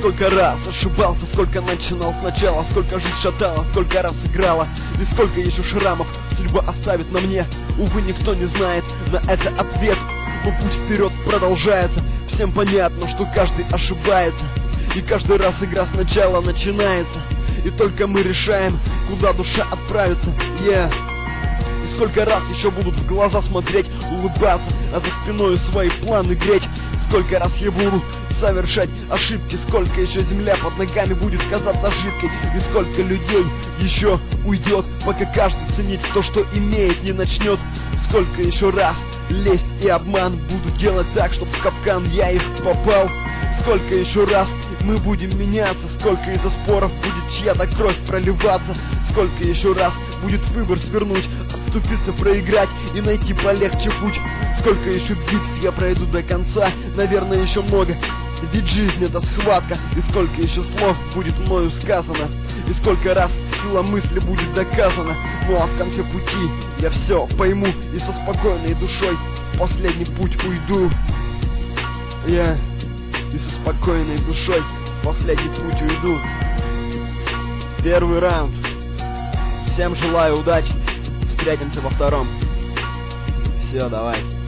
сколько раз ошибался, сколько начинал сначала, сколько жизнь шатала, сколько раз играла, и сколько еще шрамов судьба оставит на мне. Увы, никто не знает на это ответ, но путь вперед продолжается. Всем понятно, что каждый ошибается, и каждый раз игра сначала начинается, и только мы решаем, куда душа отправится. И сколько раз еще будут в глаза смотреть, улыбаться, а за спиной свои планы греть. Сколько раз я буду совершать ошибки, сколько еще земля под ногами будет казаться жидкой, и сколько людей еще уйдет, пока каждый ценить то, что имеет, не начнет. Сколько еще раз лесть и обман буду делать так, чтоб в капкан я их попал. Сколько еще раз мы будем меняться, сколько из-за споров будет чья-то кровь проливаться. Сколько еще раз будет выбор свернуть, отступиться, проиграть и найти полегче путь. Сколько еще битв я пройду до конца, наверное, еще много, ведь жизнь это схватка. И сколько еще слов будет мною сказано, и сколько раз сила мысли будет доказана. Ну а в конце пути я все пойму и со спокойной душой в последний путь уйду. И со спокойной душой в последний путь уйду. Первый раунд. Всем желаю удачи. Встретимся во втором. Все, давай.